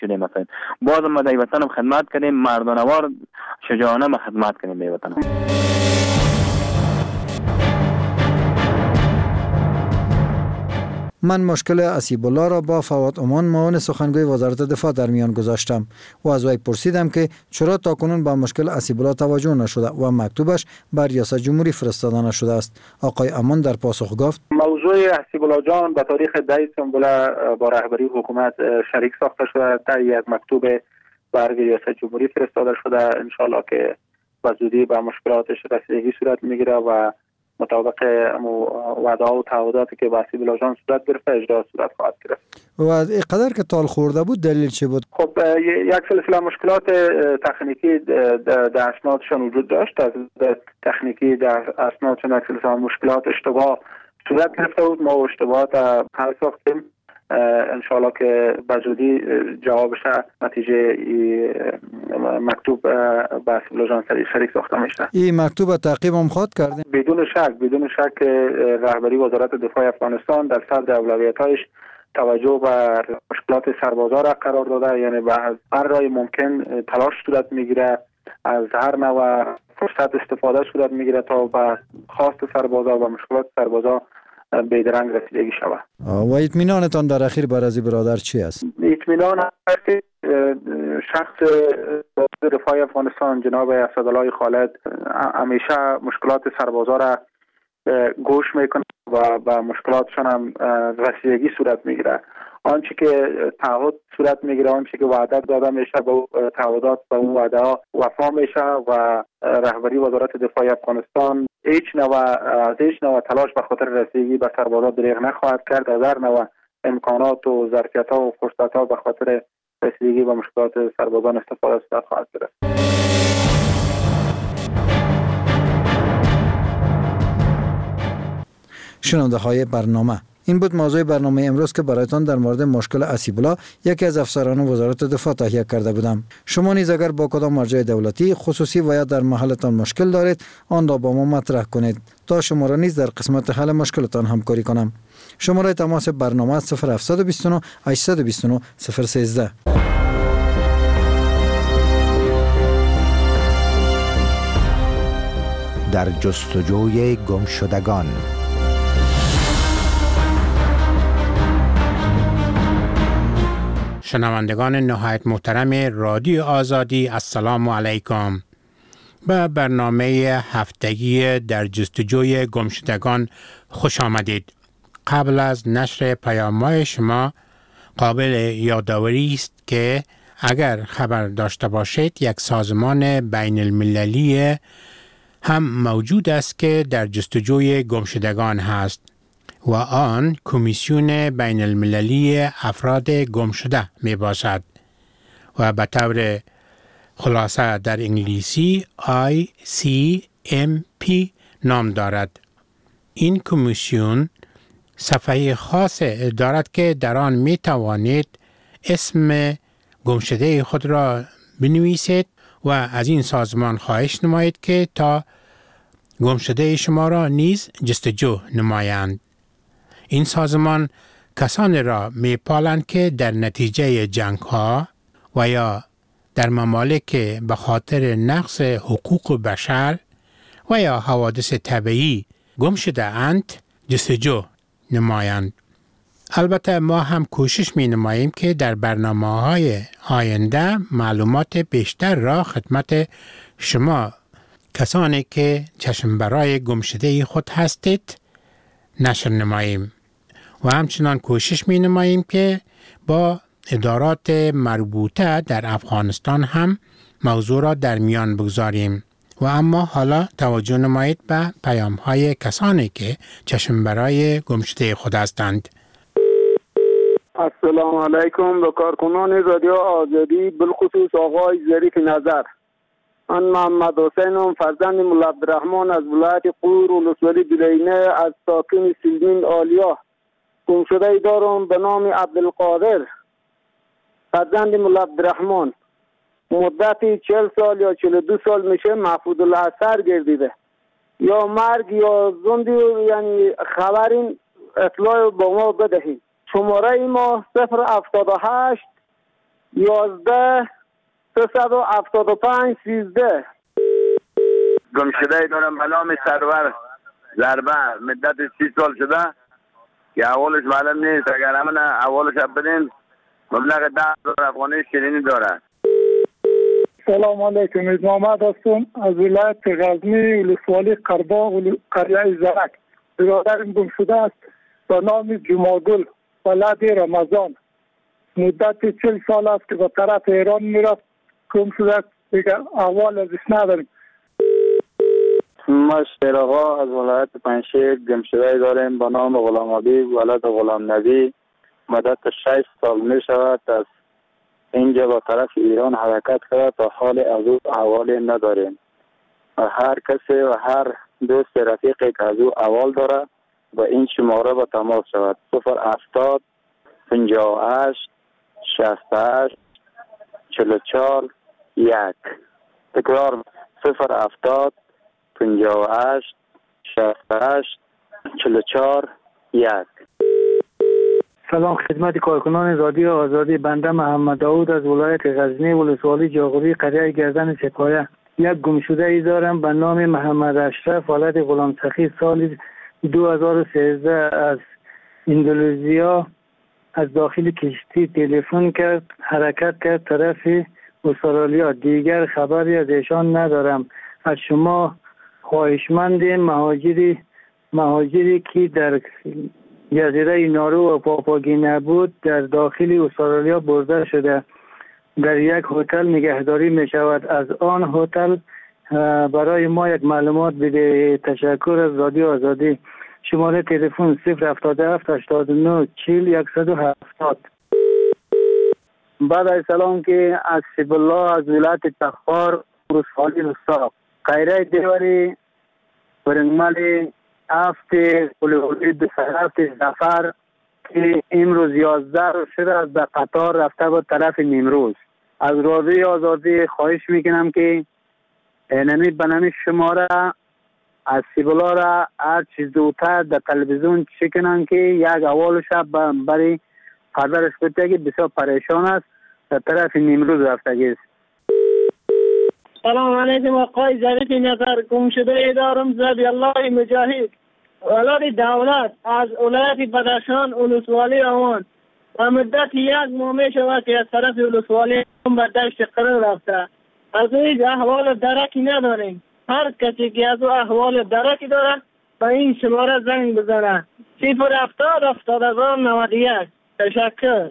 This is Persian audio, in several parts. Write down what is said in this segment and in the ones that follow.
شدیم مثلا باز ما در وطنم خدمت کردیم مردانوار شجاعانه ما خدمت کردیم به وطنم. من مشکل اسیب الله را با فواد امان معاون سخنگوی وزارت دفاع در میان گذاشتم و از وی پرسیدم که چرا تاکنون به مشکل اسیب الله توجه نشده و مکتوبش بر ریاست جمهوری فرستاده نشده است. آقای امان در پاسخ گفت موضوع اسیب الله جان به تاریخ 10 سپتامبر با رهبری حکومت شریک ساخته شده، در یک مکتوب بر ریاست جمهوری فرستاده شده. ان شاء الله که به زودی به مشکلاتش رسیدگی صورت میگیره و مطابق وعده و تعهداتی که با اسیب الله جان صورت گرفته اجرا صورت خواهد گرفت. و اینقدر که تال خورده بود دلیل چی بود؟ خب یک سلسله مشکلات تکنیکی در اسنادشان وجود داشت. از تکنیکی در اسنادشان یک سلسله مشکلات اشتباه صورت گرفته بود. ما اشتباهات حل ساختیم. انشاءالله که به زودی جوابش نتیجه مکتوب به اسیب الله جان شریک ساخته میشه. این مکتوب تعقیب هم خواهد کردیم؟ بدون شک رهبری وزارت دفاع افغانستان در صدر اولویت‌هایش توجه به مشکلات سربازا را قرار داده، یعنی به هر راه ممکن تلاش صورت میگیره، از هر نوع فرصت استفاده صورت میگیره تا به خواست سربازا و مشکلات سربازا بیدرنگ رسیدگی شود. و اطمینانتان در اخیر بر از برادر چی است؟ اطمینان است که شخص دفاع افغانستان جناب اسدالله خالد همیشه مشکلات سربازا را گوش میکنه و به مشکلاتشان هم رسیدگی صورت میگیره. آنچه که تعهد صورت میگیره، آنچه که وعده داده میشه به تعهدات به اون وعده ها وفا میشه و رهبری وزارت دفاع افغانستان هیچ نوع تلاش به خاطر رسیدگی به سربازا دریغ نخواهد کرد. از هر نوع امکانات و ظرفیت ها و فرصت ها به خاطر رسیدگی به مشکلات سربازان استفاده خواهد گرفت. شنونده های برنامه، این بود موضوع برنامه امروز که برایتان در مورد مشکل اسیب الله یکی از افسران وزارت دفاع تهیه کرده بودم. شما نیز اگر با کدام مرجع دولتی خصوصی و یا در محلتان مشکل دارید آن را با ما مطرح کنید تا شما را نیز در قسمت حل مشکلتان همکاری کنم. شماره تماس برنامه 0729 829 013. در جستجوی گمشدگان. شنوندگان نهایت محترم رادیو آزادی، السلام علیکم. به برنامه هفتگی در جستجوی گمشدگان خوش آمدید. قبل از نشر پیام‌های شما قابل یادآوری است که اگر خبر داشته باشید یک سازمان بین المللی هم موجود است که در جستجوی گمشدگان هست و آن کمیسیون بین المللی افراد گمشده می باشد و به طور خلاصه در انگلیسی ICMP نام دارد. این کمیسیون صفحه خاص دارد که در آن می توانید اسم گمشده خود را بنویسید و از این سازمان خواهش نمایید که تا گمشده شما را نیز جستجو نمایند. این سازمان کسانی را می پالند که در نتیجه جنگ ها و یا در ممالک به خاطر نقض حقوق بشر و یا حوادث طبیعی گم شده اند جستجو نمایند. البته ما هم کوشش می نماییم که در برنامه‌های آینده معلومات بیشتر را خدمت شما کسانی که چشم برای گمشده خود هستید نشر نماییم و همچنان کوشش می نماییم که با ادارات مربوطه در افغانستان هم موضوع را در میان بگذاریم. و اما حالا توجه نمایید به پیام‌های کسانی که چشم برای گمشده خود هستند. السلام علیکم به کارکنان رادیو آزادی، بالخصوص آقای ظریف نظر. من محمد حسینم، فرزند مولا عبدالرحمن از ولایت قور ولسوالی دلینه از ساکن سیلمین آلیا. گمشده دارم به نام عبدالقادر، فرزند مولا عبدالرحمن. مدتی 40 سال یا 42 سال میشه محفوظ الاثر گردیده، یا مرگ یا زندی، یعنی خبرین اطلاع با ما بدهید. شماره ما 078 11 375 13. گمشده دارم به نام سرور ضربه، مدت 30 سال شده که اولش معلوم نیست. اگر همون اولش بدین مبلغ 10,000 افغانی شیرینی داره. سلام علیکم، محمد هستم از ولایت غزنی، ولسوالی قرباغ، قریه زرک. برادرم گم شده است به نام جمعگل ولد رمضان. مدت 40 سال است که به طرف ایران میرفت، گم شده است، دیگه احوال ازش نداریم. ما شیرآقا از ولایت پنجشیر گم شده داریم به نام غلام حبیب ولد غلام نبی. مدت 6 سال می شود از اینجا به طرف ایران حرکت کرده، تا حال از او احوالی نداریم. هر کسی و هر دوست رفیقی که از او احوال داره با این شماره با تماس شود. 070 58 68 44 1. تکرار 070 58 68 44 1. سلام خدمت کارکنان رادیو آزادی. بنده محمد داود از ولایت غزنی، ولسوالی جاغوری، قریه گردن سپایه. یک گمشده ای دارم به نام محمد اشرف ولد غلام سخی. سال 2013 از اندونزیا از داخل کشتی تلفن کرد، حرکت کرد طرف استرالیا. دیگر خبری از ایشان ندارم. از شما خواهشمندیم مهاجری که در جزیره نارو و پاپاگینه بود در داخل استرالیا برده شده، در یک هتل نگهداری می شود. از آن هتل برای ما یک معلومات بده. تشکر از رادیو آزادی. شماره تلفن 077 89 40 170. بعد از سلام که از سیب الله از ولایت تخار، ولسوالی رسا، قیره دیواری، برنگمالی هفته قلولی به هفته زفر که امروز 11 رو شده از به قطار رفته بود طرف نیمروز. از رادیو آزادی خواهش میکنم که بنامی شماره از سیبلا را هر چیز دوتر در تلویزیون چکنن که یک اول شب برای پدرش بوده که بسیار پریشان است، در طرف نیمروز رفته است. سلام علیکم آقای ظریف نظر. گم شده دارم زبی الله مجاهد ولد دولت از ولایت بدخشان، ولسوالی آوان. و مدت 1 ماه می شود که از طرف ولسوالی به دشت قرار رفته. از او احوال درکی نداریم. هر کسی که از او احوال درکی داره به این شماره زنگ بزنه. 070 71 تشکر.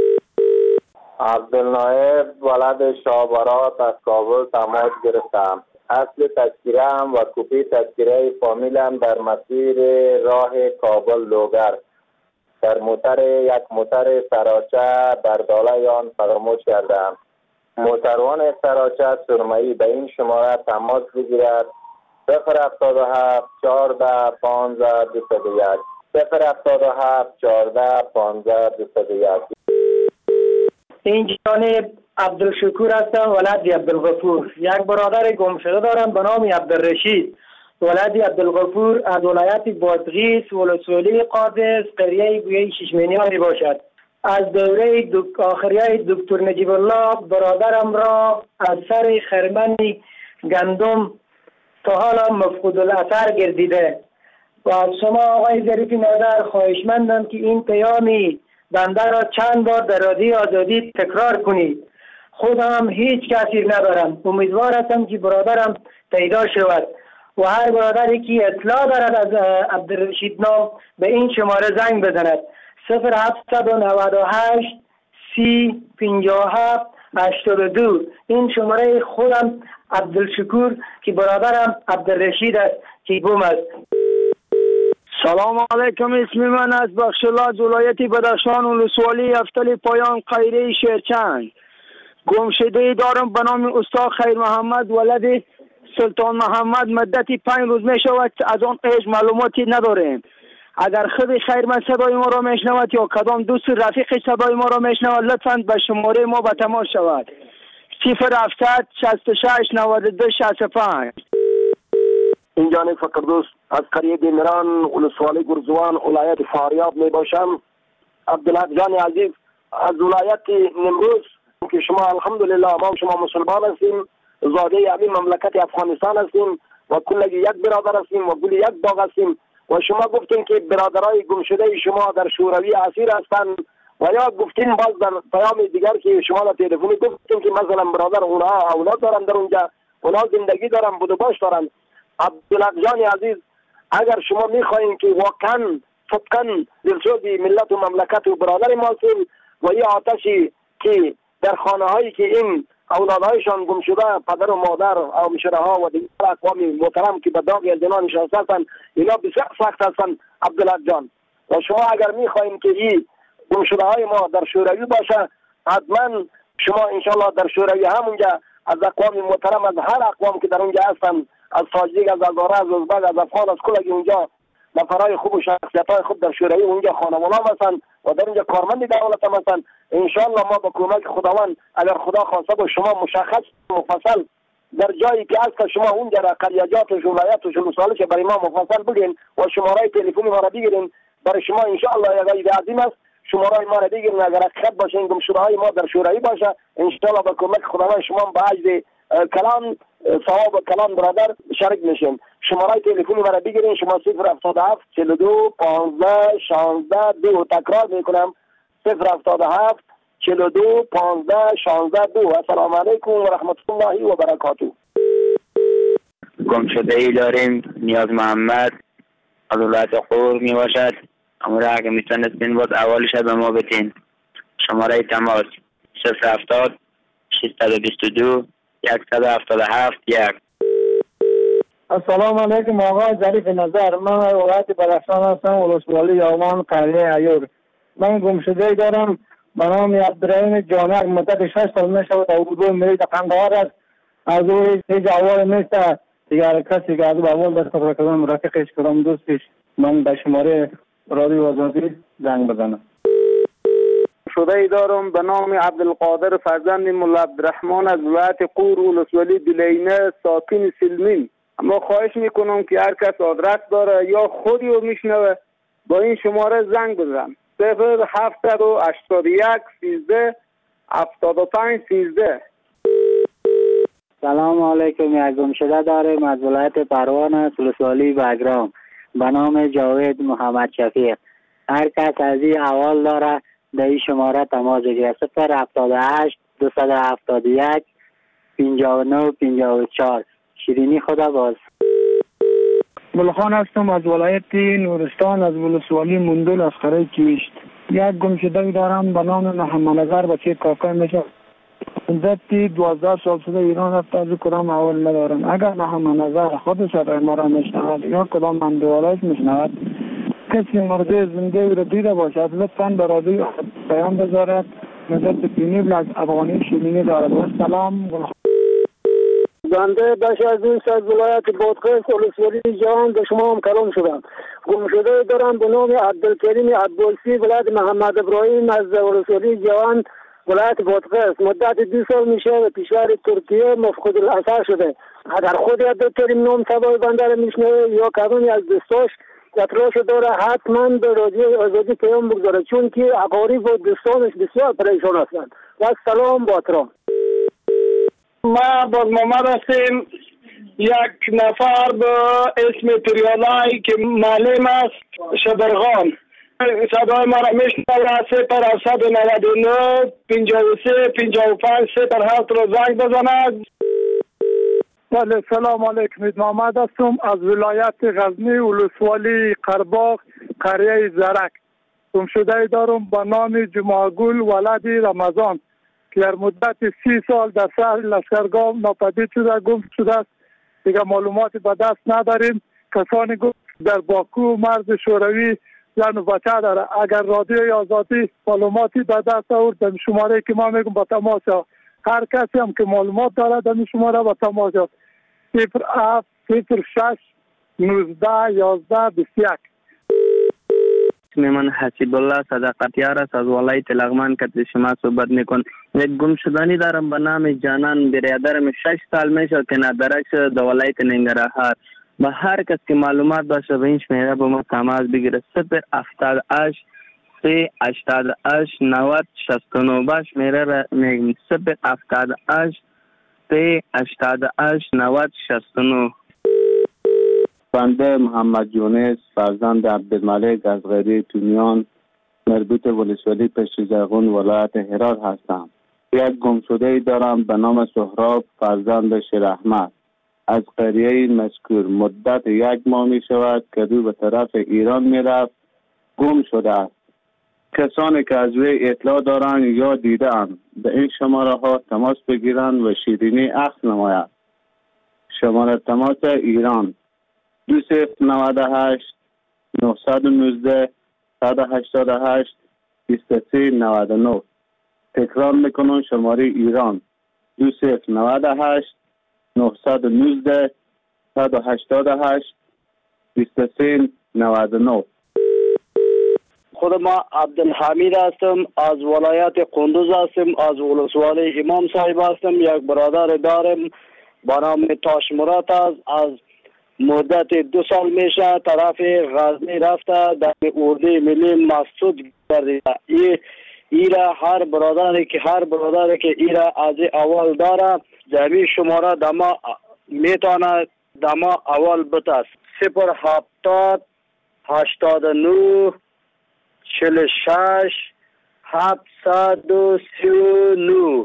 عبدالنایب ولد شابرات از کابل تماس گرفتم. اصل تذکیره هم و کپی تذکیره فامیلم در مسیر راه کابل لوگر در یک موتر سراچه برداله آن فراموش کردم. موتروان سراچه سرمایی به این شماره تماس بگیرد. 077 14 15 201 077 14 15 201. این جانب عبدالشکور هستم ولد عبدالغفور. یک برادر گم شده دارم به نام عبدالرشید ولد عبدالغفور از ولایت بادغیس، ولسوالی قادس، قریه گویه ششمینیان می باشد. از دوره آخریه دکتر نجیب الله برادرم را از سر خرمن گندم تا حالا مفقود الاثر گردیده و از شما آقای ظریف نظر خواهشمندم که این پیامی بنده را چند بار در رادیو آزادی تکرار کنید. خودم هیچ کسی ندارم. امیدوار هستم که برادرم پیدا شود و هر برادری که اطلاع دارد از عبدالرشید نام به این شماره زنگ بزند. 0798 30 57 82. این شماره خودم عبدالشکور که برادرم عبدالرشید است که گم است. سلام علیکم. اسم من از بخشالله از ولایت بدخشان، ولسوالی افتل پایان، قیره شیرچند. گمشده دارم به نام استاد خیر محمد ولد سلطان محمد. مدت 5 روز می شود از آن ایش معلوماتی نداریم. اگر خود خیر من صدای ما را میشنود یا کدام دوست رفیق صدای ما را میشنود لطفاً به شماره ما به تماس شود. 070 66 92 65. این جانب فقردوس از قریه دلران، ولسوالی گرزوان، ولایت فاریاب می باشم. عبدالحق جان عزیز از ولایت نمروز که شما الحمدلله ما شما مسلمان هستیم، زاده همین مملکت افغانستان هستیم و کلگی یک برادر هستیم و کل یک باغ هستیم و شما گفتین که برادرای گم شده شما در شوروی اسیر هستند و یا گفتین باز در پیام دیگر که شما در تلفنی گفتین که مثلا برادر اونها اولاد دارن در اونجا، اونها زندگی دارن، بود و باش دارن. عبدالحق جان عزیز، اگر شما میخواین که واقعا صدقا دلسوز ملت و مملکت و برادر ما هستیم و یه آتشی که در خانه هایی که این اولادهایشان گم شده پدر و مادر او مشره ها و دیگر اقوام محترم که به داغ الجنا نشسته هستند، اینا بسیار سخت هستند عبدالحق جان. و شما اگر میخواین که این گم شده های ما در شوروی باشه، حتما شما انشالله در شوروی همونجا از اقوام محترم، از هر اقوام که در اونجا هستند، از تاجیک، از هزاره، از ازبک، از افغان، از کلگی اونجا نفرای خوب و شخصیت های خوب در شوروی اونجا خانوانا هستند و در اونجا کارمند دولت هم هستند. انشالله ما با کمک خداوند اگر خدا خواسته با شما مشخص مفصل در جایی که از که شما اونجا را قریجات و ولایت و ولسوالیش برای ما مفصل بگین و شماره تلفنی ما را بگیرین، برای شما انشالله یک عید عظیم است. شماره ما را بگیرین، اگر حقیقت باشه این گم شده های ما در شوروی باشه، انشالله با کمک خداوند شما به عجز کلام ثواب کلام برادر شریک میشین. شماره تلفنی ما را بگیرین، شما 077 42 15 16 2. تکرار میکنم 077 42 15 16 2. السلام علیکم و رحمت الله و برکاته. گم شده ای داریم نیاز محمد از ولایت قور می باشد. اما را اگه میتونستین باز اولش به ما بتین. شماره تماس 070 622 177 1. السلام علیکم آقای ظریف نظر، من ولایت بدخشان هستم، ولسوالی یامان قریه ایور. من گم شده دارم به نام عبدالرحیم جانک، مدت 6 سال میشود اردو میرید قندهار است. از او هیچ اول نیست دیگر کسی که از اول دست خبر کردم رفیقش کردم دوستش. من به شماره رادیو آزادی زنگ بزنم. شده ای دارم به نام عبدالقادر فرزند مولا عبدالرحمن از ولایت قور ولسوالی دلینه ساکن سلمین. اما خواهش میکنم که هر کس آدرس داره یا خودی رو میشنوه با این شماره زنگ بزن 0781 13 75 13. سلام علیکم، یک گم شده داریم از ولایت پروان است، ولسوالی بگرام، به نام جاوید محمد شفیق. هر کس از این اول داره در این شماره تماس بگیره 078 271 59 54. شیرینی خدا باز. گلخان هستم از ولایت نورستان، از ولسوالی مندل از قریه کیشت. یک گم شده دارم به نام محمد نظر، بچه کاکا میشه. مدتی 12 سال شده ایران رفته، از کدام اول ندارم. اگر محمد نظر خودش ما را میشنود یا کدام من دوالایش میشنود، کسی مرده زنده را دیده باشد لطفاً به رادیو پیام بذارد. مدت پینیبل از افغانی شیرینی دارد. سلام. بنده بخش عزیز از ولایت بادغیس ولسوالی جوان به شما هم کلام شدم. گم شده دارم به نام عبدالکریم عبدالسی، ولایت محمد ابراهیم از ولسوالی جوان ولایت بادغیس. مدت 2 سال میشه و کشور ترکیه مفقود الاثر شده. اگر خود عبدالکریم نام سبای بنده را میشنوه یا کدومی از دوستاش اطلاعش داره، حتما به رادیو آزادی پیام بگذاره، چون که اقارب و دوستانش بسیار پریشان هستند. و سلام با احترام. ما باز محمد هستیم. یک نفر به اسم تریالای که معلم است شبرغان صدای ما را میشنوه 099 53 55 07 را زنگ بزند. بله سلام علیکم، محمد هستم از ولایت غزنی ولسوالی قرباغ قریه زرک. گم شده دارم به نام جمعگل ولد رمضان که در مدت 30 سال در شهر لشکرگاه ناپدید شده، گم شده است. دیگه معلوماتی به دست نداریم. کسانی گم در باکو و مرز شوروی زن و بچه داره. اگر رادیوی آزادی معلوماتی به دست آورد در شماره که ما میگم با تماس ها، هر کسی هم که معلومات داره در شماره با تماس ها 07 06 19 11 21. من حسیب الله صداقتیار است از ولایت لغمان که شما صحبت میکن. یک گم شدنی دارم به نام جانان برادرم 6 سال میشه که ندرک شده در ولایت ننگرهار. به هر کس که معلومات باشه به این شماره با ما تماس بگیره 078 388 90 69 باش میره را میگم 078 388 90 69. بنده محمد یونس فرزند عبدالملک از غیری تونیان مربوط ولسوالی پشت زرغون ولایت هرات هستم. یک گمشده دارم به نام سهراب فرزند شیر احمد از قریه مذکور. مدت 1 ماه می شود که دو به طرف ایران می رفت، گم شده است. کسانی که از وی اطلاع دارند یا دیدند به این شماره ها تماس بگیرند و شیرینی اخذ نماید. شماره تماس ایران 2098 919 188 2399. تکرار میکنم شماره ایران 2098 919 188 2399. خود ما عبدالحمید هستم، از ولایت قندوز هستم، از ولسوالی امام صاحب هستم. یک برادر دارم با نام تاش مراد است. از مدت 2 سال میشه طرف غزنی رفته، در اردوی ملی مسعود گردیده. ایرا هر برادری که ایرا از اول داره جمعی شماره دما میتونه دما اول بتاست 070 89 46 739.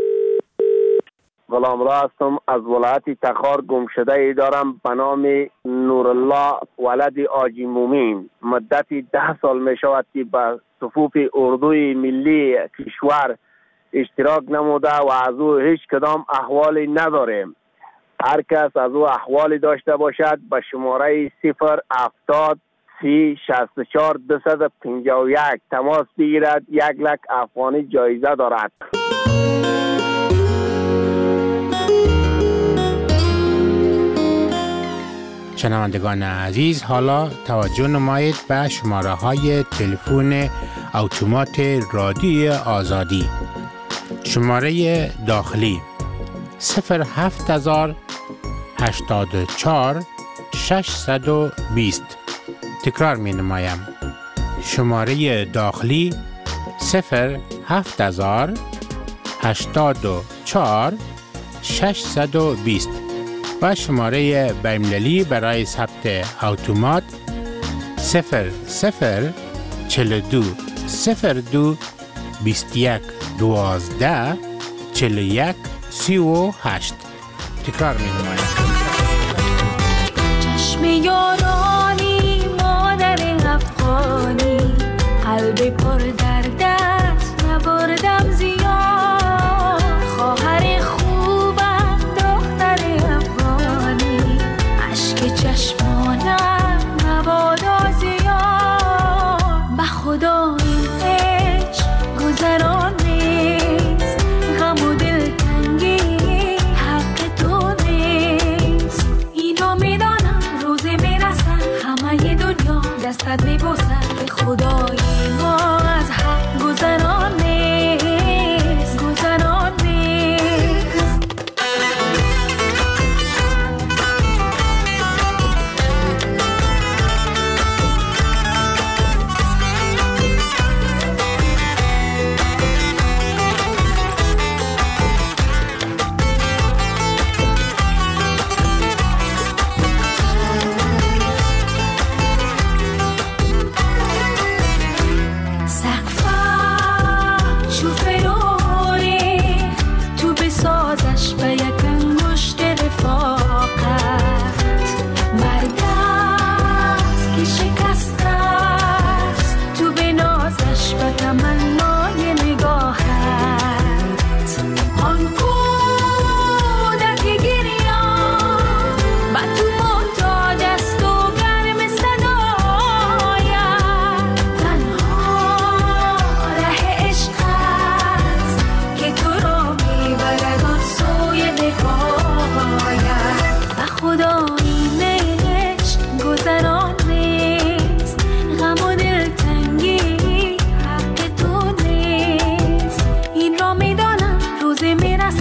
غلام را هستم، از ولایت تخار. گمشده ای دارم به نام نورالله ولد آجی مومین. مدتی 10 سال می شود که به صفوف اردوی ملی کشور اشتراک نموده و از او هیچ کدام احوالی نداریم. هر کس از او احوالی داشته باشد به شماره 070 364 251 تماس بگیرد. 1 لک افغانی جایزه دارد. شنوندگان عزیز، حالا توجه نمایید به شماره های تلفن اتومات رادیوی آزادی. شماره داخلی 07000 84 620. تکرار می نمایم. شماره داخلی 07000 84 620 و شماره بین‌المللی برای ثبت اتومات 0042 02 21 12 41 38. تکرار می نمایم. چشم یارانی مادر افغانی، قلب پر در دست نبردم زیاد. خواهر خوبم دختر افغانی، اشک چشمانم مبادا زیاد. به خدا این عشق گذران نیست، غم و دلتنگی حق تو نیست. اینو میدانم روزی میرسن همه دنیا دستت میبوسن. به خدای ما از حق گذران نیست، گذران نیست.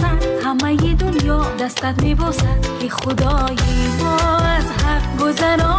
دستت میبوسن که خدای ما از حق گذران